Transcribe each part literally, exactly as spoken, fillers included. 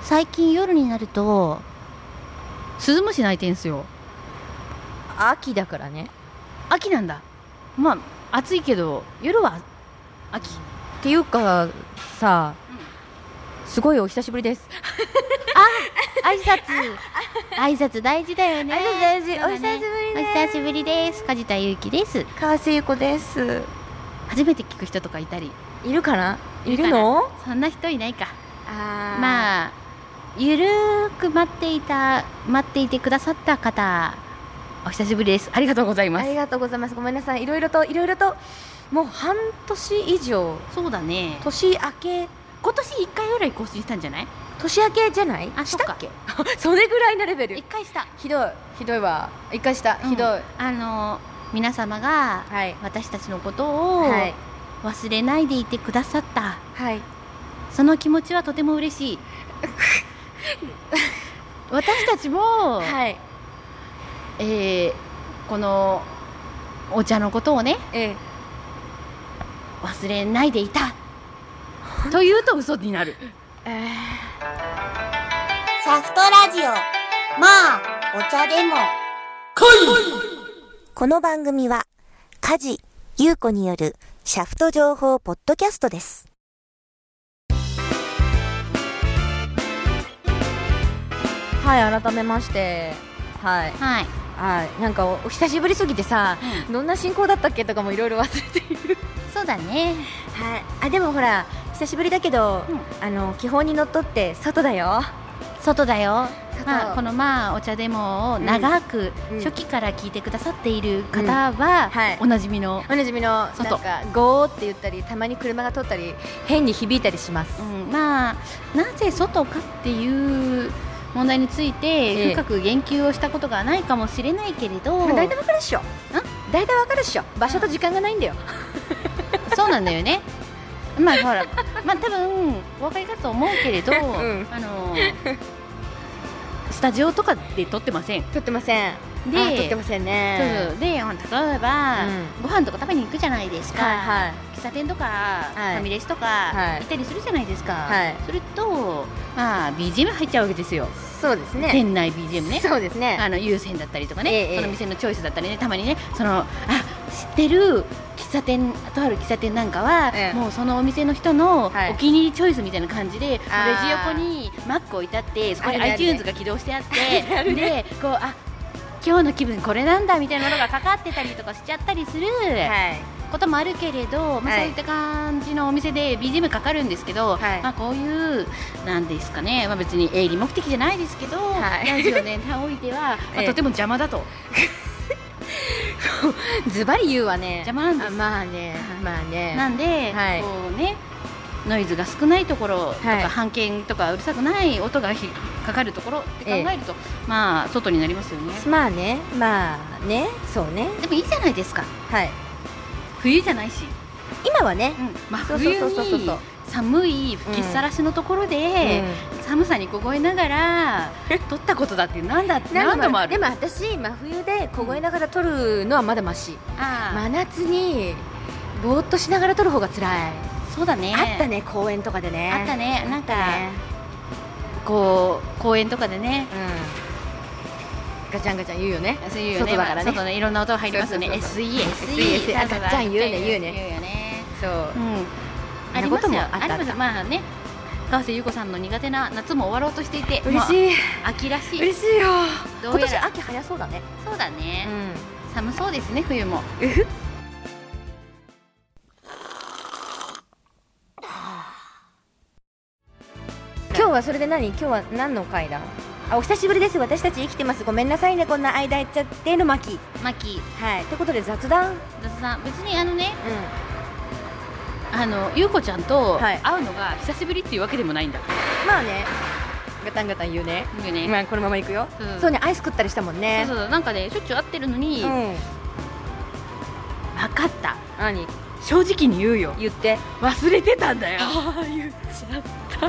最近夜になるとスズムシ鳴いてんすよ。 秋だからね。 秋なんだ。まあ暑いけど夜は秋っていうかさ、うん、すごいお久しぶりです。 あ、挨拶挨拶大事だよね。 挨拶大事、ね、お久しぶりです。 お久しぶりです。梶田裕貴です。 川瀬ゆ子です。 初めて聞く人とかいたりいるかな。いるの？ そんな人いないか。 あ、 まあゆるーく待っていた待っていてくださった方、お久しぶりです。ありがとうございます。 ありがとうございます。ごめんなさい。いろいろといろいろともう半年以上。 そうだね。 年明け、 今年いっかいぐらい更新したんじゃない？ 年明けじゃない？ あ、 したっけ？それぐらいのレベル。 いっかいした。 ひどいひどいわ。いっかいした、うん、ひどい。 あの皆様が私たちのことを忘れないでいてくださった、 はい、 その気持ちはとても嬉しい。私たちも、はい、えー、このお茶のことをね、ええ、忘れないでいたというと嘘になる。えー、 シャフトラジオ、まあお茶でもこの番組は梶優子によるシャフト情報ポッドキャストです。 はい、改めましてはいはいはい、なんか お, お久しぶりすぎてさ、うん、どんな進行だったっけとかもいろいろ忘れている。 そうだね。 はい、あでもほら久しぶりだけど、うん、あの基本にのっとって外だよ。 外だよ。まあ、このまあお茶でもを長く初期から聞いてくださっている方はおなじみのおなじみのなんかゴーって言ったりたまに車が通ったり変に響いたりします、 うん、まあなぜ外かっていう問題について深く言及をしたことがないかもしれないけれど、 まあ、大体わかるっしょ。大体わかるっしょ。場所と時間がないんだよ。 そうなんだよね。まあほらまあ多分お分かりかと思うけれど、うん、あのスタジオとかで撮ってません。 撮ってません。で、撮ってませんね。 そうそう。で、例えば、うん、ご飯とか食べに行くじゃないですか。 はいはい、 喫茶店とか、はい、ファミレスとか、はい、行ったりするじゃないですか。はい、それと、まあ ビージーエム 入っちゃうわけですよ。 そうですね。 店内 ビージーエム ね。 そうですね。 あの優先だったりとかね、ええ、その店のチョイスだったりね、たまにね、そのあ知ってる喫茶店とある喫茶店なんかは、ええ、もうそのお店の人のお気に入りチョイスみたいな感じで、はい、レジ横にマック置いてあって、そこに iTunes が起動してあって、でこうあ今日の気分これなんだみたいなものがかかってたりとかしちゃったりする、はい、こともあるけれど、まあ、そういった感じのお店で ビージーエム かかるんですけど、はい、まあ、こういうなんですかね、まあ、別に営利目的じゃないですけど、はい、ラジオにおいては、まあ、とても邪魔だと。 ズバリ言うわね。 邪魔なんです。 まあね、まあね。 なんで、はい、こうねノイズが少ないところとか、はい、半径とかうるさくない音がかかるところって考えると、ええ、まあ外になりますよね。 まあね、まあね、そうね。 でもいいじゃないですか。はい。冬じゃないし。 今はね、 うん、まあ冬に寒い吹きさらしのところで、うん、寒さに凍えながら撮ったことだって何だって何度もある。 でも私真冬で凍えながら撮るのはまだマシ。あ、真夏にぼーっとしながら撮る方が辛い。 そうだね。 あったね、公園とかでね。 あったね、なんか、ね、こう公園とかでね、 うん、ガチャンガチャン言うよね。 そう言うよね。外だからね、外ね、いろんな音が入りますよね。エスイー、エスイー、 ガチャン言うね、言うね。 言うよね。そう。うん。 ありますよ。あります。 まあね、川瀬優子さんの苦手な夏も終わろうとしていて、 嬉しい。 秋らしい。 嬉しいよ。今年秋早そうだね。 そうだね。寒そうですね、冬も。 今日はそれで何？今日は何の回だ？あ、お久しぶりです。私たち生きてます。ごめんなさいね、こんな間やっちゃっての巻き。 巻き。 はい。ということで雑談。 雑談。別にあのね、うん、あの優子ちゃんと会うのが久しぶりっていうわけでもないんだ。 まあね。ガタンガタン言うね。 言うね。 まあこのまま行くよ。うん、そうね、アイス食ったりしたもんね。 そうそう、なんかね、しょっちゅう会ってるのに。うん、分かった。 何？ 正直に言うよ。 言って。 忘れてたんだよ。 ああ、言っちゃった。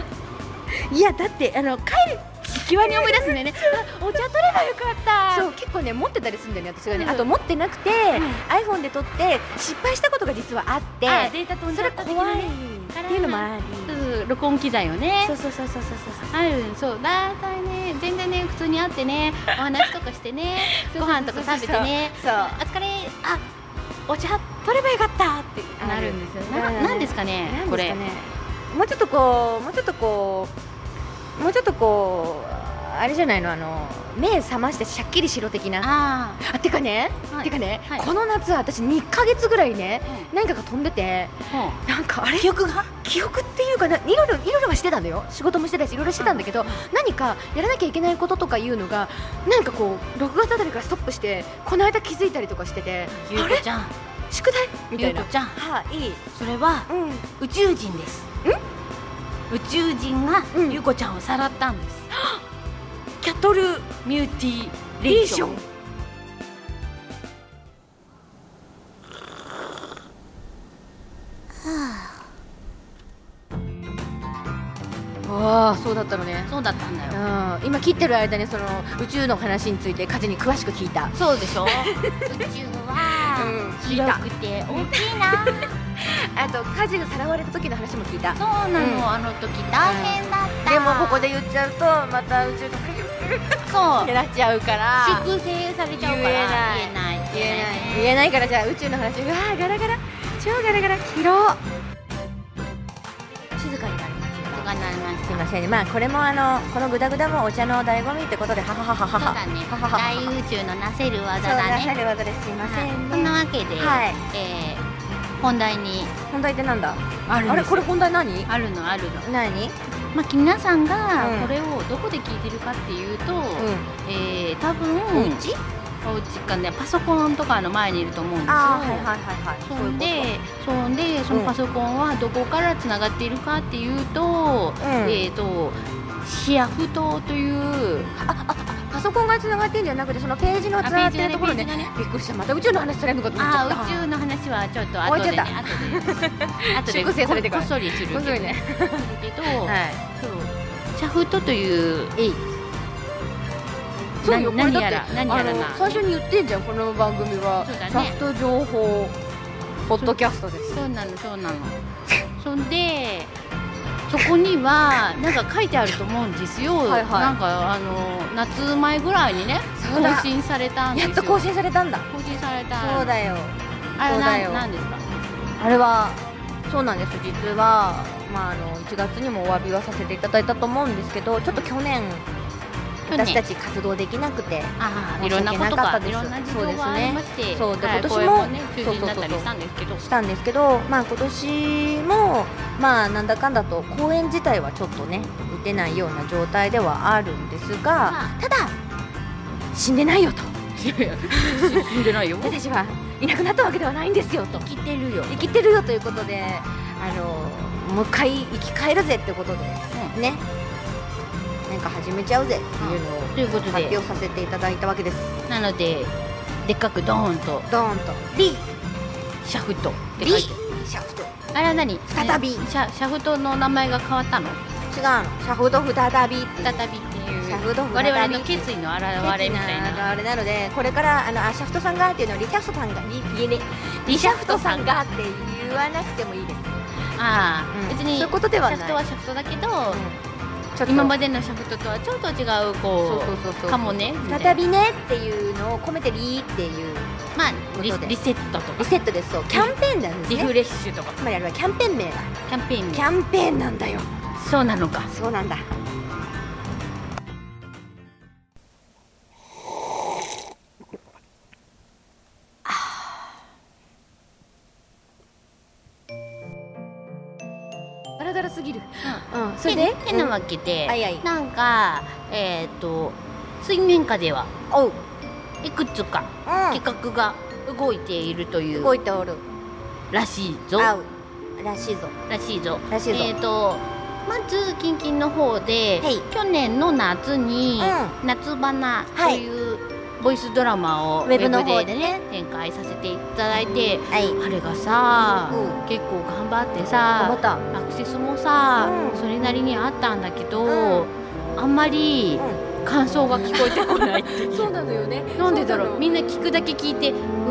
いやだってあの帰る際に思い出すんだよね。お茶取ればよかった。 そう、結構ね持ってたりするんだよね、私がね、うん、あと持ってなくて、うん、iPhone で撮って失敗したことが実はあって、 あ、データ飛んじゃったそれ怖いっていうのもあり、 る録音機材をね、 そうそうそうそうそうある。そうだいたいね、全然ね普通に会ってね、お話とかしてね、ご飯とか食べてね、 そう、 お疲れ、あ、お茶取ればよかったってなるんですよ。な、なんですかねこれ。 もうちょっとこうもうちょっとこうもうちょっとこうあれじゃないの、あの目覚ましてシャッキリしろ的な。 ああ、てかね、 はい、 てかね、 はい、 この夏私にかげつぐらいね、うん、何かが飛んでて、 うん、 なんかあれ記憶が記憶っていうかな、いろいろいろいろはしてたんだよ。仕事もしてたしいろいろしてたんだけど、うん、何かやらなきゃいけないこととかいうのがなんかこうろくがつあたりからストップしてこの間気づいたりとかしてて、 ゆうこちゃん宿題みたいな。 ゆうこちゃん、 はあ、いい、 それは、うん、宇宙人です。ん宇宙人がゆうこちゃんをさらったんです、うん、キャトルミューティレーション。 ああ、そうだったのね。 そうだったんだよ。 うん、今切ってる間にその宇宙の話についてカジに詳しく聞いた。 そうでしょ。宇宙は、うん、広くて大きいな。 あとカジがさらわれた時の話も聞いた。 そうなの、うん、あの時大変だった、 うん、でもここで言っちゃうとまた宇宙とそうってなっちゃうから粛清されちゃうから言えない言えない言えない言えないから、じゃあ宇宙の話、うわーガラガラ、超ガラガラ、広静かになりました。 静かになりました。 すいませんね。まあこれもあのこのグダグダもお茶の醍醐味ってことで、ははははは。 そうだね。大宇宙のなせる技だね。 なせる技です。すいませんね。 そんなわけで、はい、えー、本題に。 本題ってなんだ。 あるんです。 あれこれ本題何？ あるのあるの。 何？ まあ皆さんがこれをどこで聞いてるかっていうと、うん、えー、多分お家？お家かね、パソコンとかの前にいると思うんですよ。 はいはいはいはい。 そんで、そんでそのパソコンはどこからつながっているかっていうと、うん、えっとシャフトという、 ああパソコンがつながってるんじゃなくて、そのページのつながってるところね。びっくりした。また宇宙の話されるのかと思っちゃった。 あ、宇宙の話はちょっと後でね、後で後でこっそりするけど、ね、けど、はい、そうシャフトという。えいそうよ、これだって何やらな最初に言ってんじゃん、この番組はシャフト情報ポッドキャストです。 そうなのそうなの。そんでそこにはなんか書いてあると思うんですよ。はい、はい、なんかあの夏前ぐらいにね更新されたんですよ。 やっと更新されたんだ。 更新された。 そうだよ。 あれ何なんですか。 あれはそうなんです。実はまああのいちがつにもお詫びはさせていただいたと思うんですけど、ちょっと去年私たち活動できなくて、 ああ、いろんなことがいろんな事情がありまして、 そうで今年もね中止になったりしたんですけど、したんですけど、まあ今年もまあなんだかんだと公演自体はちょっとね打てないような状態ではあるんですが、ただ死んでないよと。 死んでないよ。 私はいなくなったわけではないんですよと。 生きてるよ。 生きてるよということで、あのもう一回生き返るぜってことで、うん、ね。なんか始めちゃうぜっていうのを発表させていただいたわけです。 なのででっかくドーンとドーンとリシャフトって書いてシャフト。 あれは何？ 再びシャシャフトの名前が変わったの？ 違うの。シャフト再び再びっていうシャフト我々の決意の表れみたいなあれなので、これからあのあシャフトさんがっていうのをリキャフトさんがリリリシャフトさんがって言わなくてもいいです。 ああ、別にそういうことではない。 シャフトはシャフトだけど。今までのシャフトとはちょっと違うこうかもね。 再びねっていうのを込めてリーっていう、 まあリセットとかリセットです。そうキャンペーンなんですね。 リフレッシュとか、 つまりあれはキャンペーン名だ。 キャンペーンキャンペーンなんだよ。 そうなのか。 そうなんだ。ダラダラすぎる。 うん、それでてなわけで、なんかえっと水面下では、おう、いくつか企画が動いているという動いておるらしいぞ。 らしいぞ。 らしいぞ。 らしいぞ。 えっとまず近々の方で去年の夏に夏花というボイスドラマをウェブの方でね展開させていただいて、あれがさ結構頑張ってさ、アクセスもさそれなりにあったんだけど、あんまり感想が聞こえてこないっていう。 そうなのよね。 なんでだろう。みんな聞くだけ聞いてうーんっ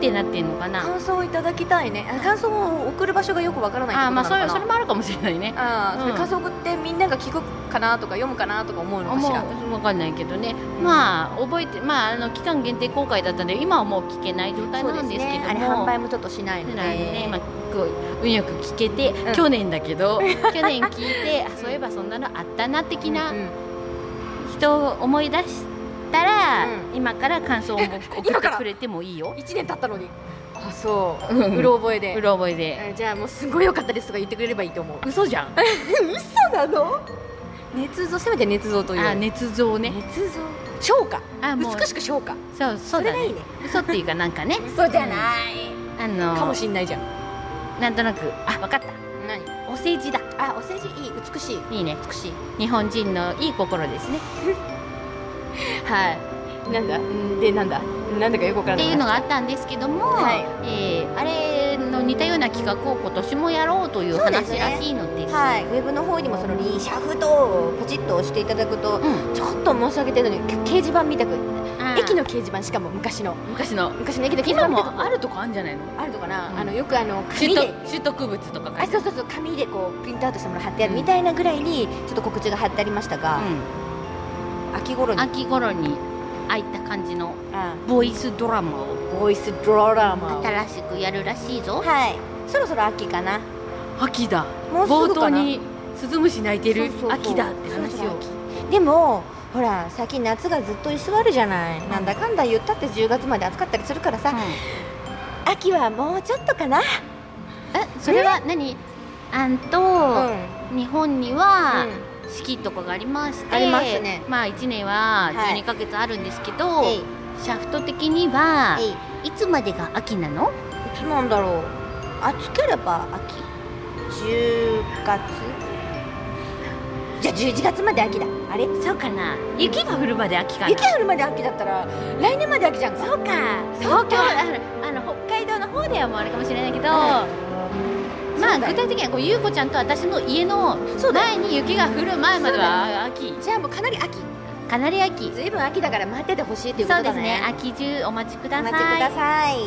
ってなってんのかな。 感想をいただきたいね。感想を送る場所がよくわからないってことなのかな。 あ、まあそれ、それもあるかもしれないね。 あ、うん、感想送ってみんなが聞くかなとか読むかなとか思うのかしら。 分かんないけどね、うん、まあ覚えて、まあ、あの期間限定公開だったんで今はもう聞けない状態なんですけども、ね、 あれ販売もちょっとしないので、 ね、まあ、こう運よく聞けて、うん、去年だけど去年聞いてあ、そういえばそんなのあったな的な人を思い出したら、うん、今から感想を送ってくれてもいいよ。 いちねん経ったのに。あ、そう、うろ覚えで。 うろ覚えで。 じゃあもうすごい良かったですとか言ってくれればいいと思う。 嘘じゃん。 嘘なの？捏造、せめて捏造という。 あ、捏造ね。 捏造。昇華。あ、もう美しく昇華。 そう、そうだね。それがいいね。嘘っていうかなんかね。 嘘じゃない。 あのかもしんないじゃん。なんとなく、 あ、わかった。 何？ お世辞だ。 あ、お世辞いい、美しい。 いいね。 美しい。 日本人のいい心ですね。 はい。なんだでなんだなんだかよくわからないっていうのがあったんですけども、はい、えー、あれの似たような企画を今年もやろうという話らしいのです。 はい、ウェブの方にもそのリシャフトをポチッと押していただくと、うん、ちょっと申し上げてるのに掲示板見たく、駅の掲示板、しかも昔の昔の昔の駅の掲示板今もあるとこあるんじゃないの？ あるとかな、うん、あのよくあの紙で取得物とか書いてある。 あ、そうそうそう、紙でこうプリントアウトしたもの貼ってあるみたいなぐらいにちょっと告知が貼ってありましたが、うん、秋頃に秋頃にああいった感じのボイスドラマをボイスドラマを新しくやるらしいぞ。 はい、そろそろ秋かな。 秋だ。もうすぐかな。冒頭にスズムシ鳴いてる秋だって話を。 でもほら最近夏がずっと居座るじゃない、うん、なんだかんだ言ったってじゅうがつまで暑かったりするからさ、うん、秋はもうちょっとかな。え、 それは何？あんと、うん、日本には、うん四季とかがありまして、 ありますね。 まあいちねんはじゅうにかげつあるんですけど、はい、シャフト的にはいつまでが秋なの？ いつなんだろう。暑ければ秋。じゅうがつ？じゃあじゅういちがつまで秋だ。あれ？ そうかな。雪が降るまで秋かな。 雪が降るまで秋だったら来年まで秋じゃんか。 そうか。東京あの北海道の方ではもうあれかもしれないけど。うんまあ具体的にはこうゆうこちゃんと私の家の前に雪が降る前までは秋。 じゃあもうかなり秋。 かなり秋。 ずいぶん秋だから待っててほしいということだね。 そうですね。秋中お待ちください。 お待ちください。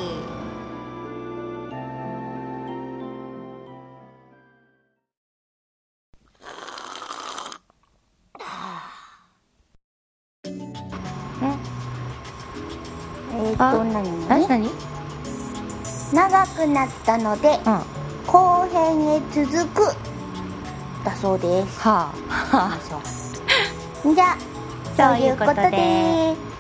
えーっと何何何？ 長くなったので、うん、後編へ続くだそうです。 はあ、はあ、 じゃあそういうことで